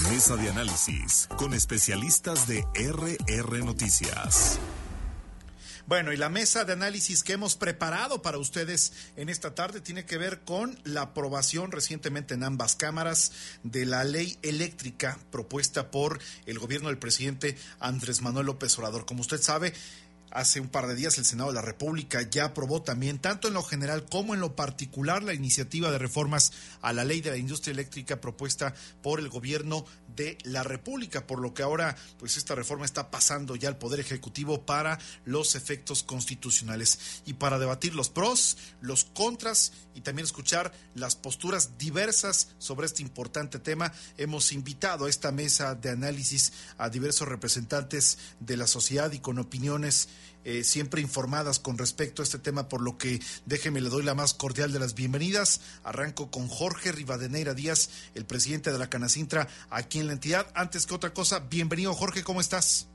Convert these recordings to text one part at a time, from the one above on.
Mesa de análisis con especialistas de RR Noticias. Bueno, y la mesa de análisis que hemos preparado para ustedes en esta tarde tiene que ver con la aprobación recientemente en ambas cámaras de la ley eléctrica propuesta por el gobierno del presidente Andrés Manuel López Obrador. Como usted sabe, hace un par de días el Senado de la República ya aprobó también, tanto en lo general como en lo particular, la iniciativa de reformas a la ley de la industria eléctrica propuesta por el gobierno de la República, por lo que ahora pues esta reforma está pasando ya al Poder Ejecutivo para los efectos constitucionales. Y para debatir los pros, los contras y también escuchar las posturas diversas sobre este importante tema, hemos invitado a esta mesa de análisis a diversos representantes de la sociedad y con opiniones siempre informadas con respecto a este tema, por lo que déjeme, le doy la más cordial de las bienvenidas. Arranco con Jorge Rivadeneira Díaz, el presidente de la Canacintra aquí en la entidad. Antes que otra cosa, bienvenido Jorge, ¿cómo estás?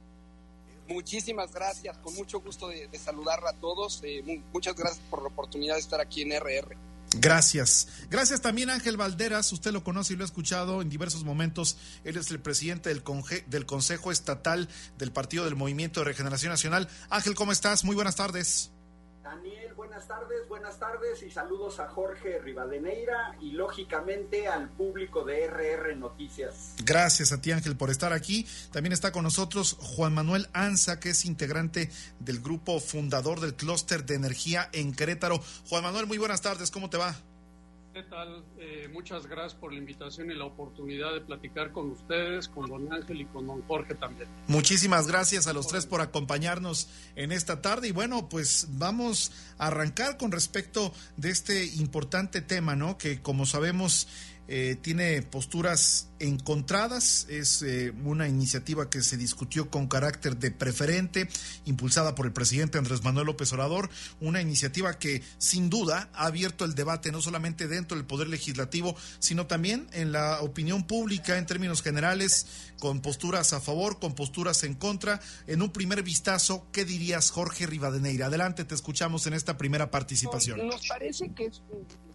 Muchísimas gracias, con mucho gusto de saludar a todos. Muchas gracias por la oportunidad de estar aquí en RR. Gracias. Gracias también a Ángel Valderas, usted lo conoce y lo ha escuchado en diversos momentos. Él es el presidente del Consejo Estatal del Partido del Movimiento de Regeneración Nacional. Ángel, ¿cómo estás? Muy buenas tardes. Daniel, buenas tardes y saludos a Jorge Rivadeneira y lógicamente al público de RR Noticias. Gracias a ti, Ángel, por estar aquí. También está con nosotros Juan Manuel Anza, que es integrante del grupo fundador del Clúster de Energía en Querétaro. Juan Manuel, muy buenas tardes, ¿cómo te va? ¿Qué tal? Muchas gracias por la invitación y la oportunidad de platicar con ustedes, con don Ángel y con don Jorge también. Muchísimas gracias a los tres por acompañarnos en esta tarde. Y bueno, pues vamos a arrancar con respecto de este importante tema, ¿no? Que como sabemos tiene posturas encontradas. Es una iniciativa que se discutió con carácter de preferente, impulsada por el presidente Andrés Manuel López Obrador, una iniciativa que sin duda ha abierto el debate no solamente dentro del Poder Legislativo, sino también en la opinión pública en términos generales, con posturas a favor, con posturas en contra. En un primer vistazo, ¿qué dirías, Jorge Rivadeneira? Adelante, te escuchamos en esta primera participación. Nos parece que es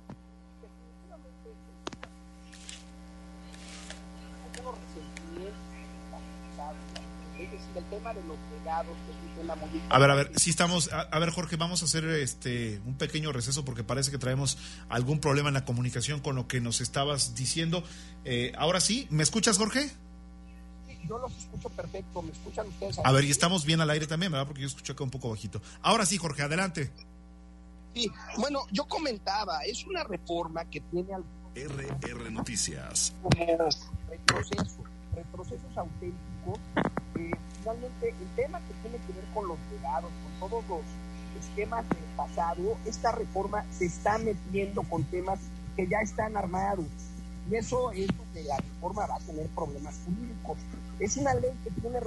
el tema de los legados, que es un tema muy... A ver, sí estamos... A ver, Jorge, vamos a hacer un pequeño receso porque parece que traemos algún problema en la comunicación con lo que nos estabas diciendo. Ahora sí, ¿me escuchas, Jorge? Sí, yo los escucho perfecto, ¿me escuchan ustedes? A ver, y estamos bien al aire también, ¿verdad? Porque yo escucho acá un poco bajito. Ahora sí, Jorge, adelante. Sí, bueno, yo comentaba, es una reforma que tiene RR Noticias como retrocesos auténticos. Finalmente, el tema que tiene que ver con los legados, con todos los esquemas del pasado, esta reforma se está metiendo con temas que ya están armados. Y eso es donde la reforma va a tener problemas jurídicos. Es una ley que tiene...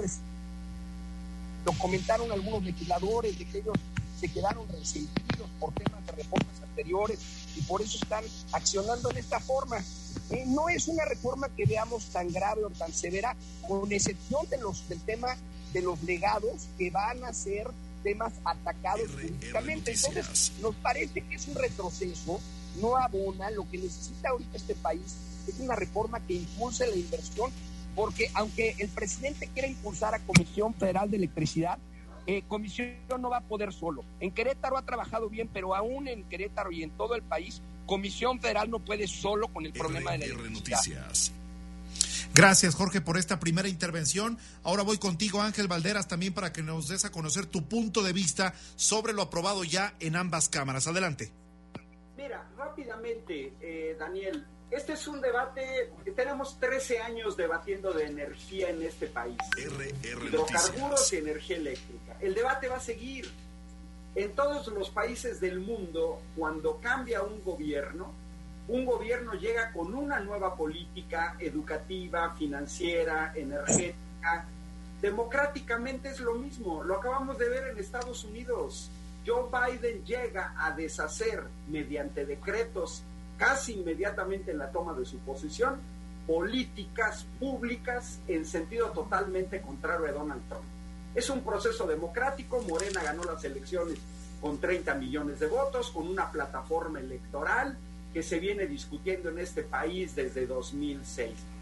Lo comentaron algunos legisladores, de que ellos se quedaron resentidos por temas de reformas anteriores y por eso están accionando en esta forma. No es una reforma que veamos tan grave o tan severa, con excepción del tema de los legados, que van a ser temas atacados jurídicamente. Entonces, nos parece que es un retroceso, no abona. Lo que necesita ahorita este país es una reforma que impulse la inversión, porque aunque el presidente quiera impulsar a Comisión Federal de Electricidad, Comisión no va a poder solo. En Querétaro ha trabajado bien, pero aún en Querétaro y en todo el país, Comisión Federal no puede solo con el problema de la electricidad. Noticias. Gracias, Jorge, por esta primera intervención. Ahora voy contigo, Ángel Valderas, también para que nos des a conocer tu punto de vista sobre lo aprobado ya en ambas cámaras. Adelante. Mira, rápidamente, Daniel, este es un debate que tenemos 13 años debatiendo de energía en este país. Hidrocarburos y energía eléctrica. El debate va a seguir. En todos los países del mundo, cuando cambia un gobierno llega con una nueva política educativa, financiera, energética. Democráticamente es lo mismo. Lo acabamos de ver en Estados Unidos. Joe Biden llega a deshacer mediante decretos casi inmediatamente en la toma de su posición, políticas públicas en sentido totalmente contrario a Donald Trump. Es un proceso democrático. Morena ganó las elecciones con 30 millones de votos, con una plataforma electoral que se viene discutiendo en este país desde 2006.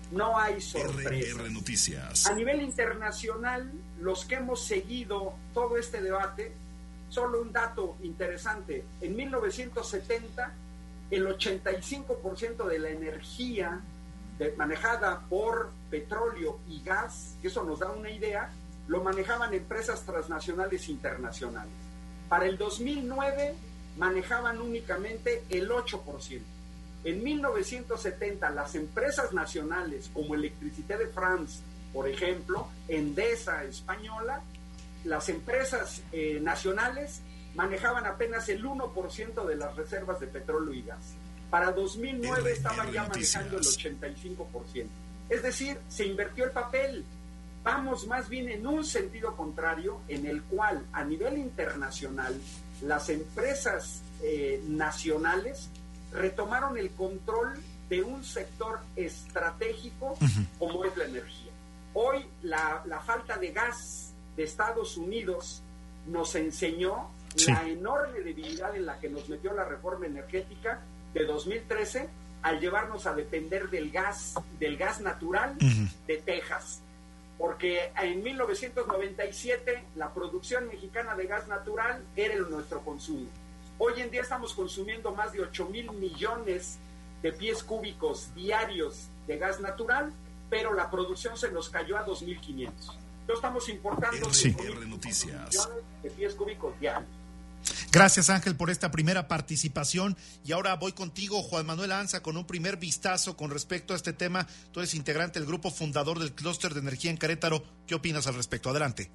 No hay sorpresas. RR Noticias. A nivel internacional, los que hemos seguido todo este debate, solo un dato interesante. En 1970, el 85% de la energía manejada por petróleo y gas, que eso nos da una idea, lo manejaban empresas transnacionales internacionales. Para el 2009 manejaban únicamente el 8%. En 1970 las empresas nacionales como Electricité de France, por ejemplo, Endesa española, las empresas nacionales manejaban apenas el 1% de las reservas de petróleo y gas. Para 2009 estaban ya manejando el 85%. Es decir, se invirtió el papel. Vamos más bien en un sentido contrario, en el cual a nivel internacional las empresas nacionales retomaron el control de un sector estratégico como es la energía. Hoy la falta de gas de Estados Unidos nos enseñó la enorme debilidad en la que nos metió la reforma energética de 2013 al llevarnos a depender del gas natural de Texas. Porque en 1997 la producción mexicana de gas natural era nuestro consumo. Hoy en día estamos consumiendo más de 8,000 millones de pies cúbicos diarios de gas natural, pero la producción se nos cayó a 2,500. Entonces estamos importando millones de pies cúbicos diarios. Gracias, Ángel, por esta primera participación. Y ahora voy contigo, Juan Manuel Anza, con un primer vistazo con respecto a este tema. Tú eres integrante del grupo fundador del Clúster de Energía en Querétaro. ¿Qué opinas al respecto? Adelante.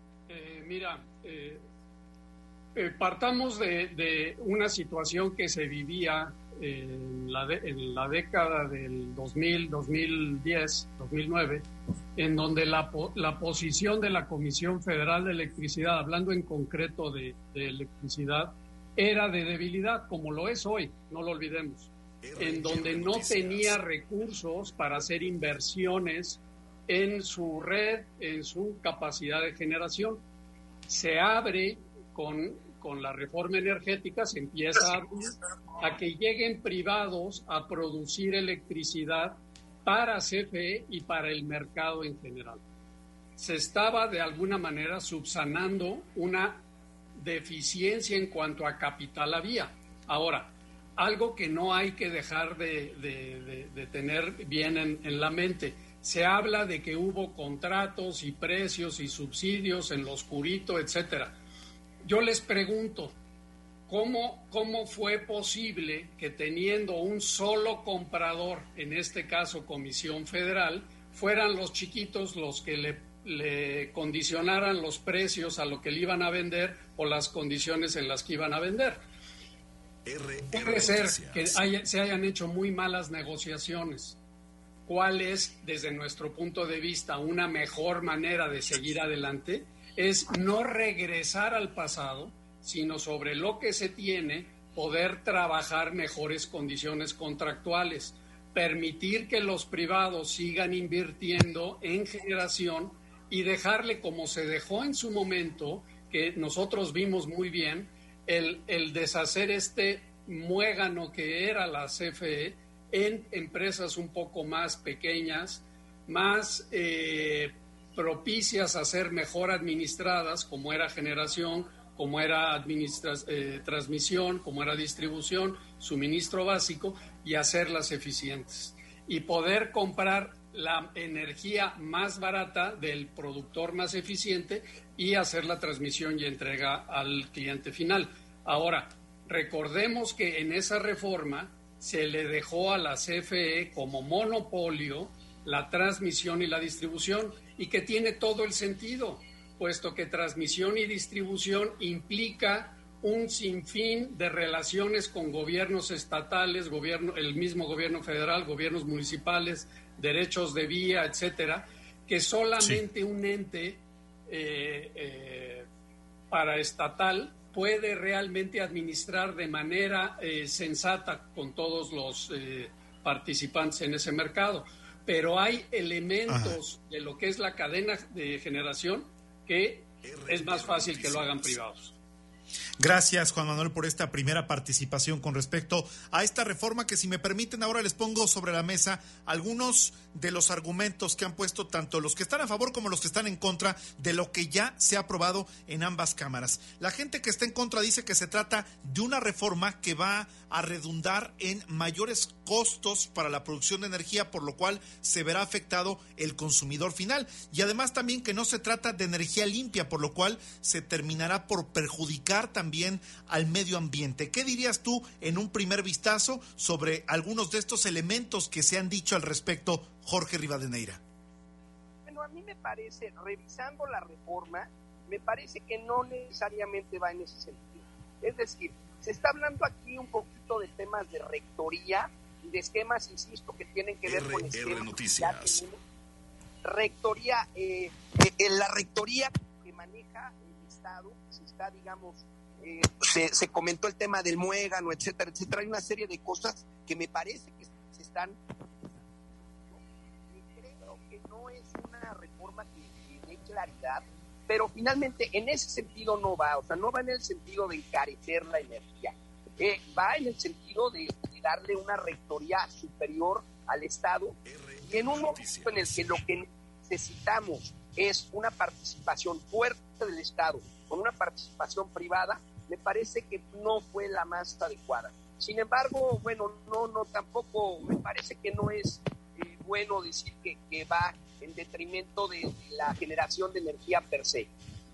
Partamos de una situación que se vivía en la década del 2000, 2010, 2009, en donde la posición de la Comisión Federal de Electricidad, hablando en concreto de electricidad, era de debilidad, como lo es hoy, no lo olvidemos, en donde no tenía recursos para hacer inversiones en su red, en su capacidad de generación. Se abre con la reforma energética, se empieza a que lleguen privados a producir electricidad para CFE y para el mercado en general. Se estaba de alguna manera subsanando una deficiencia en cuanto a capital había. Ahora, algo que no hay que dejar de tener bien en la mente. Se habla de que hubo contratos y precios y subsidios en lo oscurito, etcétera. Yo les pregunto, ¿cómo fue posible que teniendo un solo comprador, en este caso Comisión Federal, fueran los chiquitos los que le condicionaran los precios a lo que le iban a vender o las condiciones en las que iban a vender? Puede ser que se hayan hecho muy malas negociaciones. ¿Cuál es, desde nuestro punto de vista, una mejor manera de seguir adelante? Es no regresar al pasado, sino sobre lo que se tiene, poder trabajar mejores condiciones contractuales, permitir que los privados sigan invirtiendo en generación y dejarle, como se dejó en su momento, que nosotros vimos muy bien, el deshacer este muégano que era la CFE en empresas un poco más pequeñas, más propicias a ser mejor administradas, como era generación, como era transmisión, como era distribución, suministro básico, y hacerlas eficientes. Y poder comprar la energía más barata del productor más eficiente y hacer la transmisión y entrega al cliente final. Ahora, recordemos que en esa reforma se le dejó a la CFE como monopolio la transmisión y la distribución, y que tiene todo el sentido, puesto que transmisión y distribución implica un sinfín de relaciones con gobiernos estatales, el mismo gobierno federal, gobiernos municipales, derechos de vía, etcétera, que solamente un ente paraestatal puede realmente administrar de manera sensata con todos los participantes en ese mercado. Pero hay elementos de lo que es la cadena de generación que es más fácil que lo hagan privados. Gracias, Juan Manuel, por esta primera participación con respecto a esta reforma que, si me permiten, ahora les pongo sobre la mesa algunos de los argumentos que han puesto tanto los que están a favor como los que están en contra de lo que ya se ha aprobado en ambas cámaras. La gente que está en contra dice que se trata de una reforma que va a redundar en mayores costos para la producción de energía, por lo cual se verá afectado el consumidor final. Y además también que no se trata de energía limpia, por lo cual se terminará por perjudicar también al medio ambiente. ¿Qué dirías tú en un primer vistazo sobre algunos de estos elementos que se han dicho al respecto, Jorge Rivadeneira? Bueno, a mí me parece, revisando la reforma, me parece que no necesariamente va en ese sentido. Es decir, se está hablando aquí un poquito de temas de rectoría y de esquemas, insisto, que tienen que ver con esquemas. Noticias. Rectoría, la rectoría que maneja el Estado, se está, digamos, se comentó el tema del muégano, etcétera, etcétera. Hay una serie de cosas que me parece que se están... Creo que no es una reforma que dé claridad, pero finalmente en ese sentido no va, o sea, no va en el sentido de encarecer la energía, va en el sentido de darle una rectoría superior al Estado, y en un momento en el que lo que necesitamos es una participación fuerte del Estado con una participación privada, me parece que no fue la más adecuada. Sin embargo, bueno, no tampoco, me parece que no es bueno decir que va en detrimento de la generación de energía per se.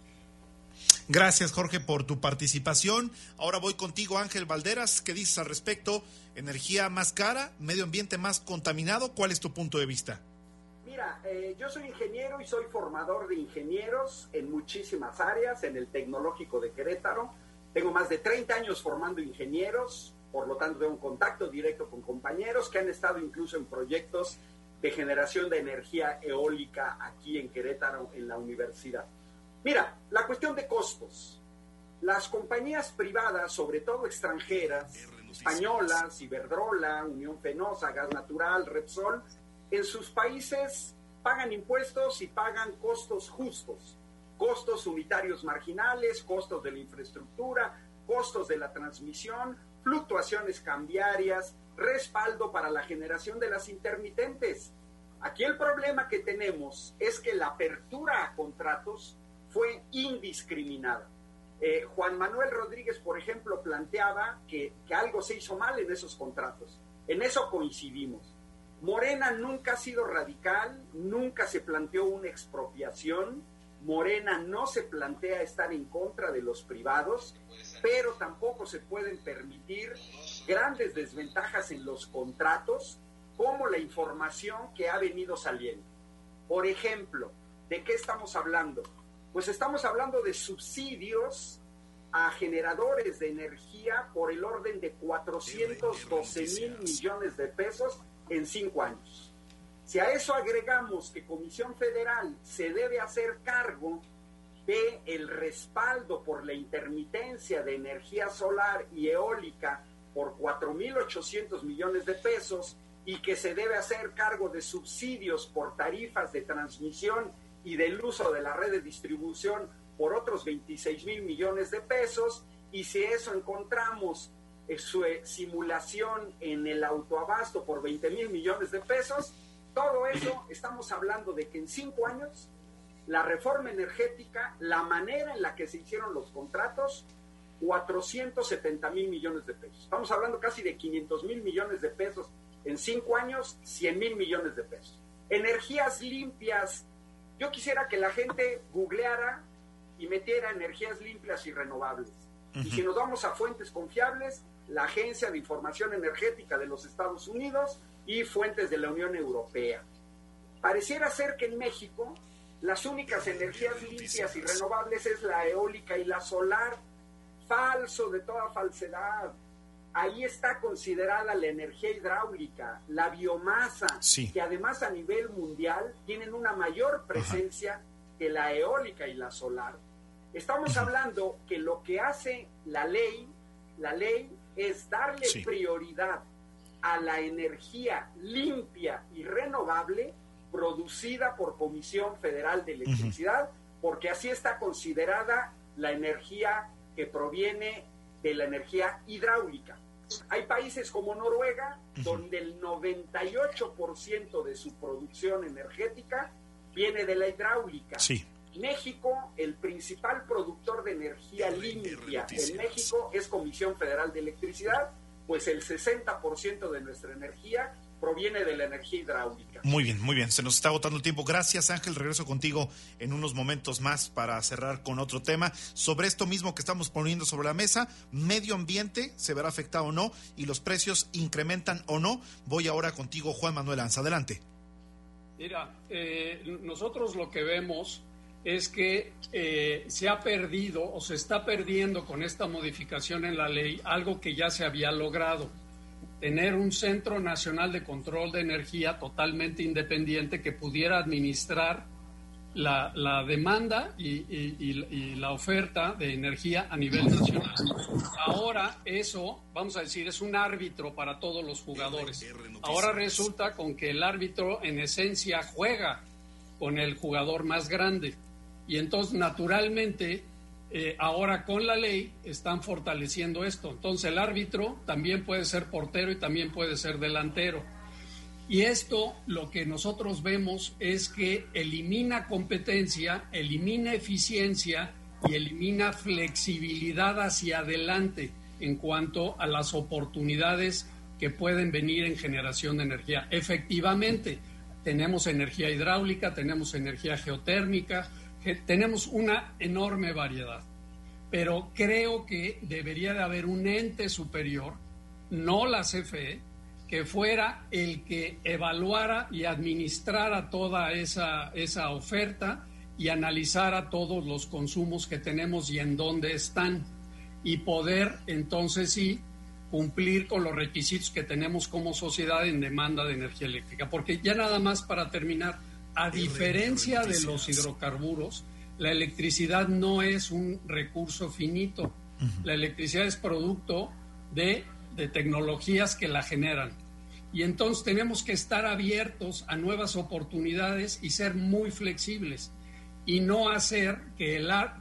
Gracias, Jorge, por tu participación. Ahora voy contigo, Ángel Valderas. ¿Qué dices al respecto? ¿Energía más cara? ¿Medio ambiente más contaminado? ¿Cuál es tu punto de vista? Mira, yo soy ingeniero y soy formador de ingenieros en muchísimas áreas, en el Tecnológico de Querétaro. Tengo más de 30 años formando ingenieros, por lo tanto tengo un contacto directo con compañeros que han estado incluso en proyectos de generación de energía eólica aquí en Querétaro, en la universidad. Mira, la cuestión de costos. Las compañías privadas, sobre todo extranjeras, españolas, Iberdrola, Unión Fenosa, Gas Natural, Repsol, en sus países pagan impuestos y pagan costos justos, costos unitarios marginales, costos de la infraestructura, costos de la transmisión, fluctuaciones cambiarias, respaldo para la generación de las intermitentes. Aquí el problema que tenemos es que la apertura a contratos fue indiscriminada. Juan Manuel Rodríguez, por ejemplo, planteaba que algo se hizo mal en esos contratos. En eso coincidimos. Morena nunca ha sido radical, nunca se planteó una expropiación. Morena no se plantea estar en contra de los privados, pero tampoco se pueden permitir grandes desventajas en los contratos, como la información que ha venido saliendo. Por ejemplo, ¿de qué estamos hablando? Pues estamos hablando de subsidios a generadores de energía por el orden de 412,000 millones de pesos en 5 años. Si a eso agregamos que Comisión Federal se debe hacer cargo de el respaldo por la intermitencia de energía solar y eólica por 4,800 millones de pesos y que se debe hacer cargo de subsidios por tarifas de transmisión y del uso de la red de distribución por otros 26,000 millones de pesos, y si eso encontramos su simulación en el autoabasto por 20,000 millones de pesos, todo eso estamos hablando de que en 5 años la reforma energética, la manera en la que se hicieron los contratos, 470,000 millones de pesos. Estamos hablando casi de 500,000 millones de pesos en 5 años, 100,000 millones de pesos. Energías limpias. Yo quisiera que la gente googleara y metiera energías limpias y renovables. Y si nos vamos a fuentes confiables, la Agencia de Información Energética de los Estados Unidos y fuentes de la Unión Europea. Pareciera ser que en México las únicas energías limpias y renovables es la eólica y la solar. Falso de toda falsedad. Ahí está considerada la energía hidráulica, la biomasa, sí, que además a nivel mundial tienen una mayor presencia que la eólica y la solar. Estamos hablando que lo que hace la ley es darle prioridad a la energía limpia y renovable producida por Comisión Federal de Electricidad, porque así está considerada la energía que proviene de la energía hidráulica. Hay países como Noruega, donde el 98% de su producción energética viene de la hidráulica. Sí. México, el principal productor de energía limpia en México es Comisión Federal de Electricidad, pues el 60% de nuestra energía proviene de la energía hidráulica. Muy bien, se nos está agotando el tiempo. Gracias, Ángel, regreso contigo en unos momentos más para cerrar con otro tema sobre esto mismo que estamos poniendo sobre la mesa. Medio ambiente, ¿se verá afectado o no? Y los precios incrementan o no. Voy ahora contigo, Juan Manuel Anza, adelante. Mira, nosotros lo que vemos es que se ha perdido o se está perdiendo con esta modificación en la ley algo que ya se había logrado: tener un Centro Nacional de Control de Energía totalmente independiente que pudiera administrar la demanda y la oferta de energía a nivel nacional. Ahora eso, vamos a decir, es un árbitro para todos los jugadores. Ahora resulta con que el árbitro en esencia juega con el jugador más grande. Y entonces, naturalmente, ahora con la ley están fortaleciendo esto. Entonces, el árbitro también puede ser portero y también puede ser delantero. Y esto, lo que nosotros vemos es que elimina competencia, elimina eficiencia y elimina flexibilidad hacia adelante en cuanto a las oportunidades que pueden venir en generación de energía. Efectivamente, tenemos energía hidráulica, tenemos energía geotérmica, tenemos una enorme variedad, pero creo que debería de haber un ente superior, no la CFE, que fuera el que evaluara y administrara toda esa oferta y analizara todos los consumos que tenemos y en dónde están, y poder entonces sí cumplir con los requisitos que tenemos como sociedad en demanda de energía eléctrica. Porque ya nada más para terminar, a diferencia de los hidrocarburos, la electricidad no es un recurso finito. La electricidad es producto de tecnologías que la generan. Y entonces tenemos que estar abiertos a nuevas oportunidades y ser muy flexibles. Y no hacer que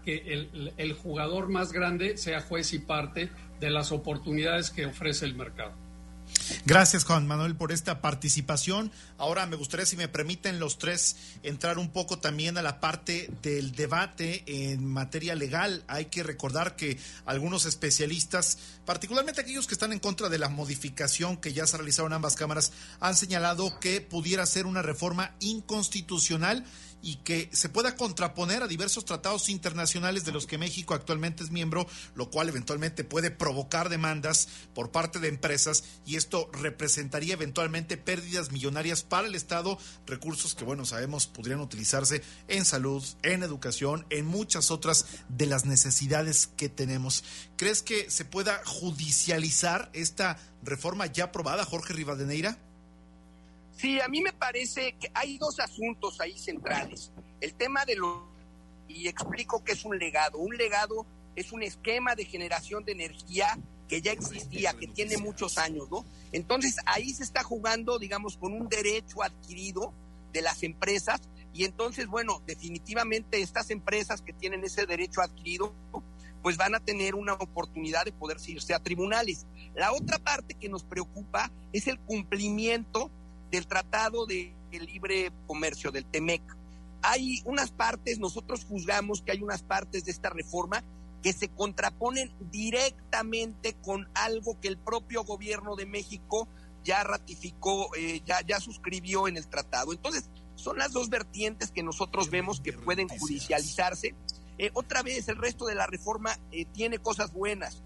el jugador más grande sea juez y parte de las oportunidades que ofrece el mercado. Gracias, Juan Manuel, por esta participación. Ahora me gustaría, si me permiten los tres, entrar un poco también a la parte del debate en materia legal. Hay que recordar que algunos especialistas, particularmente aquellos que están en contra de la modificación que ya se realizaron en ambas cámaras, han señalado que pudiera ser una reforma inconstitucional y que se pueda contraponer a diversos tratados internacionales de los que México actualmente es miembro, lo cual eventualmente puede provocar demandas por parte de empresas, y esto representaría eventualmente pérdidas millonarias para el Estado, recursos que, bueno, sabemos podrían utilizarse en salud, en educación, en muchas otras de las necesidades que tenemos. ¿Crees que se pueda judicializar esta reforma ya aprobada, Jorge Rivadeneira? Sí, a mí me parece que hay dos asuntos ahí centrales. El tema de y explico qué es un legado. Un legado es un esquema de generación de energía que ya existía, que tiene muchos años, ¿no? Entonces ahí se está jugando, digamos, con un derecho adquirido de las empresas, y entonces, bueno, definitivamente estas empresas que tienen ese derecho adquirido, pues van a tener una oportunidad de poder irse a tribunales. La otra parte que nos preocupa es el cumplimiento del Tratado de Libre Comercio, del TEMEC. Hay unas partes, nosotros juzgamos que hay unas partes de esta reforma que se contraponen directamente con algo que el propio gobierno de México ya ratificó, ya suscribió en el tratado. Entonces, son las dos vertientes que nosotros vemos que pueden judicializarse. Otra vez, el resto de la reforma tiene cosas buenas,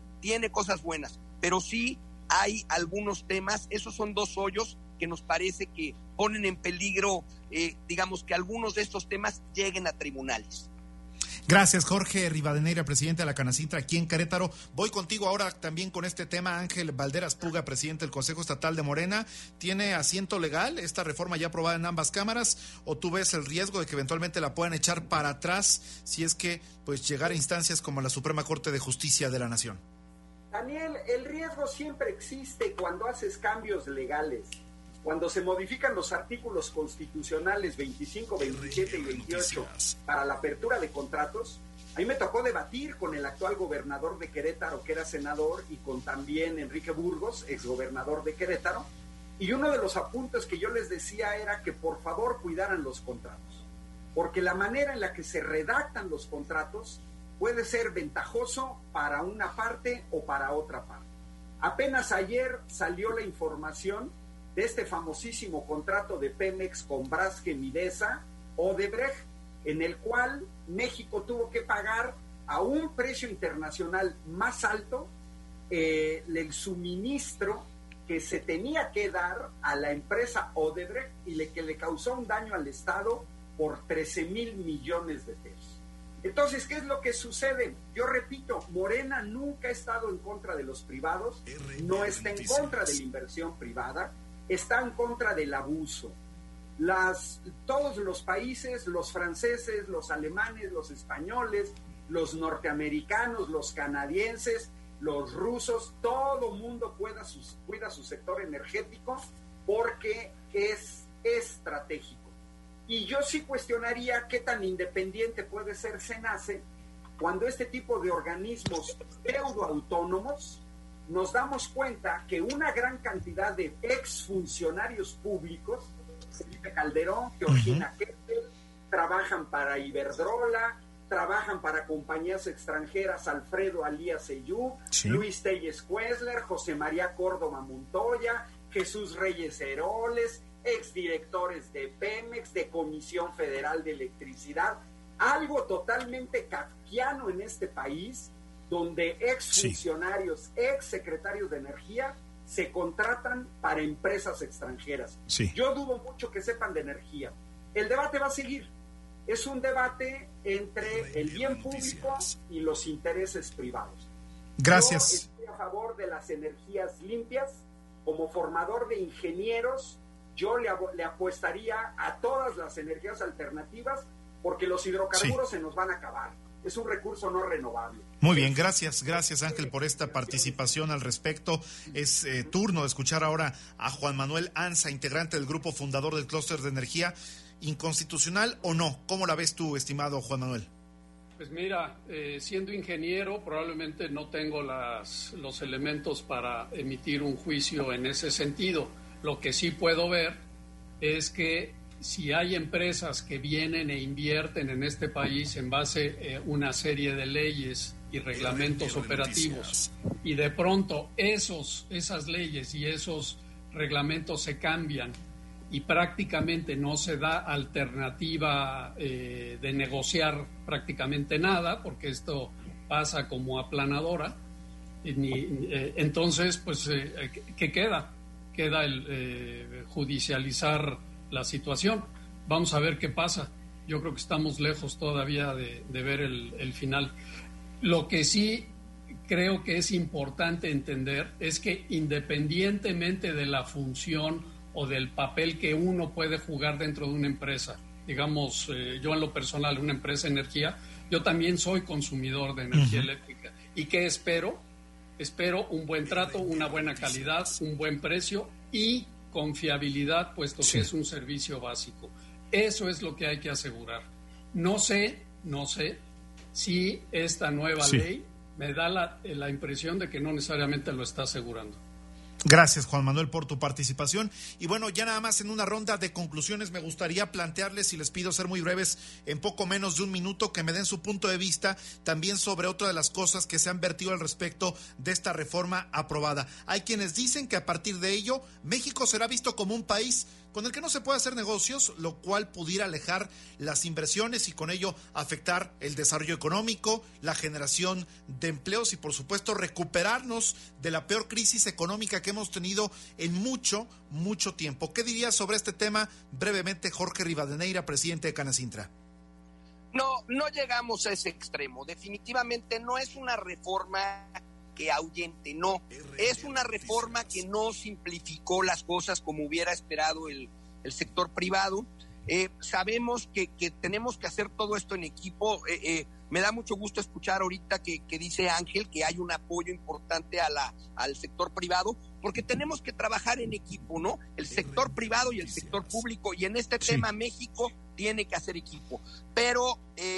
pero sí hay algunos temas, esos son dos hoyos que nos parece que ponen en peligro, digamos, que algunos de estos temas lleguen a tribunales. Gracias, Jorge Rivadeneira, presidente de la Canacintra aquí en Querétaro. Voy contigo ahora también con este tema. Ángel Valderas Puga, presidente del Consejo Estatal de Morena. ¿Tiene asiento legal esta reforma ya aprobada en ambas cámaras, o tú ves el riesgo de que eventualmente la puedan echar para atrás si es que pues llegara a instancias como la Suprema Corte de Justicia de la Nación? Daniel, el riesgo siempre existe cuando haces cambios legales. Cuando se modifican los artículos constitucionales 25, 27 y 28 para la apertura de contratos, A mí me tocó debatir con el actual gobernador de Querétaro, que era senador, y con también Enrique Burgos, exgobernador de Querétaro, y uno de los apuntes que yo les decía era que por favor cuidaran los contratos, porque la manera en la que se redactan los contratos puede ser ventajoso para una parte o para otra parte. Apenas ayer salió la información de este famosísimo contrato de Pemex con Braskem Idesa, Odebrecht, en el cual México tuvo que pagar a un precio internacional más alto el suministro que se tenía que dar a la empresa Odebrecht y que le causó un daño al Estado por 13,000 millones de pesos. Entonces, ¿qué es lo que sucede? Yo repito, Morena nunca ha estado en contra de los privados, no está en contra de la inversión privada, está en contra del abuso. Todos los países, los franceses, los alemanes, los españoles, los norteamericanos, los canadienses, los rusos, todo mundo cuida su sector energético porque es estratégico. Y yo sí cuestionaría qué tan independiente puede ser SENACE cuando este tipo de organismos pseudoautónomos nos damos cuenta que una gran cantidad de exfuncionarios públicos, Felipe Calderón, Georgina Kepler, trabajan para Iberdrola, trabajan para compañías extranjeras, Alfredo Alías Eyú, sí, Luis Telles Cuesler, José María Córdoba Montoya, Jesús Reyes Heroles, exdirectores de Pemex, de Comisión Federal de Electricidad, algo totalmente kafkiano en este país, donde exfuncionarios, exsecretarios de energía se contratan para empresas extranjeras. Sí. Yo dudo mucho que sepan de energía. El debate va a seguir. Es un debate entre el bien público y los intereses privados. Gracias. Yo estoy a favor de las energías limpias. Como formador de ingenieros, yo le apuestaría a todas las energías alternativas porque los hidrocarburos se nos van a acabar. Es un recurso no renovable. Muy bien, gracias Ángel por esta participación al respecto. Es turno de escuchar ahora a Juan Manuel Anza, integrante del grupo fundador del Clúster de Energía. ¿Inconstitucional o no? ¿Cómo la ves tú, estimado Juan Manuel? Pues mira, siendo ingeniero probablemente no tengo los elementos para emitir un juicio en ese sentido. Lo que sí puedo ver es que si hay empresas que vienen e invierten en este país en base a una serie de leyes y reglamentos operativos y de pronto esas leyes y esos reglamentos se cambian y prácticamente no se da alternativa de negociar prácticamente nada, porque esto pasa como aplanadora, entonces, pues, ¿qué queda? Queda el judicializar la situación. Vamos a ver qué pasa. Yo creo que estamos lejos todavía de ver el final. Lo que sí creo que es importante entender es que independientemente de la función o del papel que uno puede jugar dentro de una empresa, digamos, yo en lo personal, una empresa de energía, yo también soy consumidor de energía eléctrica. ¿Y qué espero? Espero un buen trato, una buena calidad, un buen precio y confiabilidad, puesto que es un servicio básico. Eso es lo que hay que asegurar. No sé si esta nueva ley me da la impresión de que no necesariamente lo está asegurando. Gracias, Juan Manuel, por tu participación. Y bueno, ya nada más en una ronda de conclusiones me gustaría plantearles, y les pido ser muy breves, en poco menos de un minuto, que me den su punto de vista también sobre otra de las cosas que se han vertido al respecto de esta reforma aprobada. Hay quienes dicen que a partir de ello México será visto como un país con el que no se puede hacer negocios, lo cual pudiera alejar las inversiones y con ello afectar el desarrollo económico, la generación de empleos y, por supuesto, recuperarnos de la peor crisis económica que hemos tenido en mucho tiempo. ¿Qué dirías sobre este tema brevemente, Jorge Rivadeneira, presidente de Canacintra? No llegamos a ese extremo. Definitivamente no es una reforma que ahuyente, no. Es una reforma que no simplificó las cosas como hubiera esperado el sector privado. Sabemos que tenemos que hacer todo esto en equipo. Me da mucho gusto escuchar ahorita que dice Ángel que hay un apoyo importante al sector privado, porque tenemos que trabajar en equipo, ¿no? El sector privado y el sector público, y en este tema México tiene que hacer equipo. Pero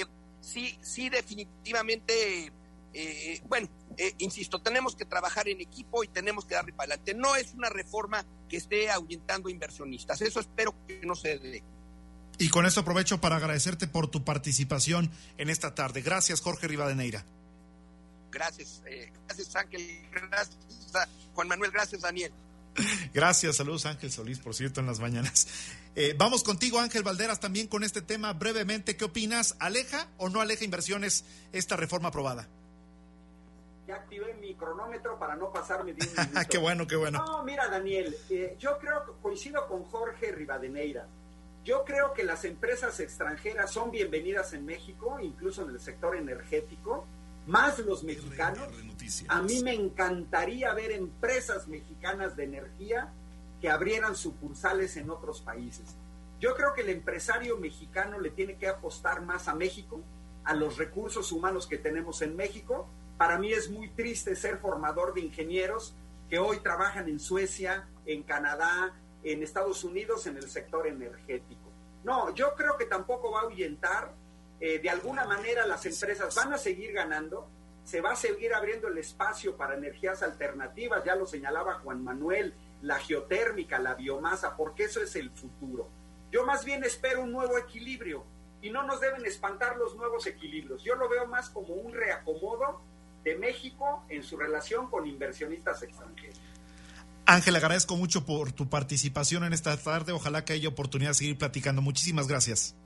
sí definitivamente, insisto, tenemos que trabajar en equipo y tenemos que darle para adelante. No es una reforma que esté ahuyentando inversionistas, eso espero que no se dé. Y con esto aprovecho para agradecerte por tu participación en esta tarde. Gracias, Jorge Rivadeneira. Gracias Ángel, gracias Juan Manuel, gracias Daniel. Gracias, saludos Ángel Solís, por cierto, en las mañanas. Vamos contigo, Ángel Valderas, también con este tema brevemente. ¿Qué opinas? ¿Aleja o no aleja inversiones esta reforma aprobada? Ya activé mi cronómetro para no pasarme 10 minutos. Qué bueno. No, mira, Daniel, yo creo que coincido con Jorge Rivadeneira. Yo creo que las empresas extranjeras son bienvenidas en México, incluso en el sector energético, más los mexicanos. A mí me encantaría ver empresas mexicanas de energía que abrieran sucursales en otros países. Yo creo que el empresario mexicano le tiene que apostar más a México, a los recursos humanos que tenemos en México. Para mí es muy triste ser formador de ingenieros que hoy trabajan en Suecia, en Canadá, en Estados Unidos, en el sector energético. No, yo creo que tampoco va a ahuyentar. De alguna manera las empresas van a seguir ganando, se va a seguir abriendo el espacio para energías alternativas, ya lo señalaba Juan Manuel, la geotérmica, la biomasa, porque eso es el futuro. Yo más bien espero un nuevo equilibrio y no nos deben espantar los nuevos equilibrios. Yo lo veo más como un reacomodo de México en su relación con inversionistas extranjeros. Ángel, agradezco mucho por tu participación en esta tarde. Ojalá que haya oportunidad de seguir platicando. Muchísimas gracias.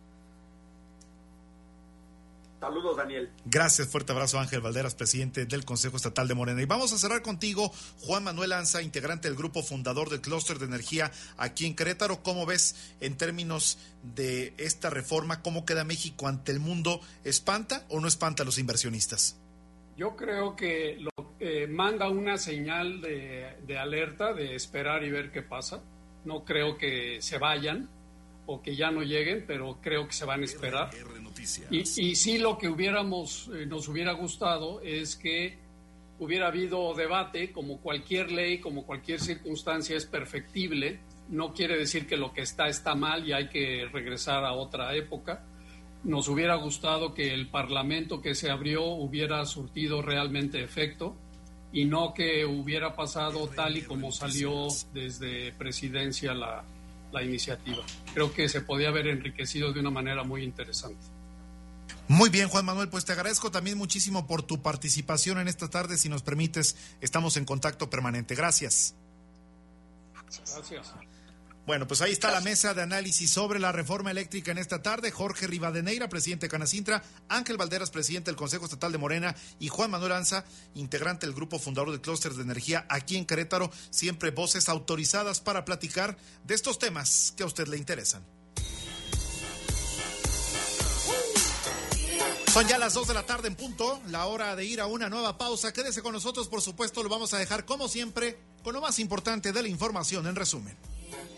Saludos, Daniel. Gracias, fuerte abrazo, Ángel Valderas, presidente del Consejo Estatal de Morena. Y vamos a cerrar contigo, Juan Manuel Anza, integrante del grupo fundador del Clúster de Energía aquí en Querétaro. ¿Cómo ves en términos de esta reforma? ¿Cómo queda México ante el mundo? ¿Espanta o no espanta a los inversionistas? Yo creo que manda una señal de alerta, de esperar y ver qué pasa. No creo que se vayan o que ya no lleguen, pero creo que se van a esperar. Y sí, lo que nos hubiera gustado es que hubiera habido debate, como cualquier ley, como cualquier circunstancia es perfectible. No quiere decir que lo que está mal y hay que regresar a otra época. Nos hubiera gustado que el Parlamento que se abrió hubiera surtido realmente efecto y no que hubiera pasado tal y como salió desde Presidencia la iniciativa. Creo que se podía haber enriquecido de una manera muy interesante. Muy bien, Juan Manuel, pues te agradezco también muchísimo por tu participación en esta tarde. Si nos permites, estamos en contacto permanente. Gracias. Gracias. Bueno, pues ahí está la mesa de análisis sobre la reforma eléctrica en esta tarde. Jorge Rivadeneira, presidente de Canacintra, Ángel Valderas, presidente del Consejo Estatal de Morena, y Juan Manuel Anza, integrante del grupo fundador del Clúster de Energía aquí en Querétaro. Siempre voces autorizadas para platicar de estos temas que a usted le interesan. Son ya las 2 de la tarde en punto, la hora de ir a una nueva pausa. Quédese con nosotros, por supuesto, lo vamos a dejar como siempre con lo más importante de la información en resumen.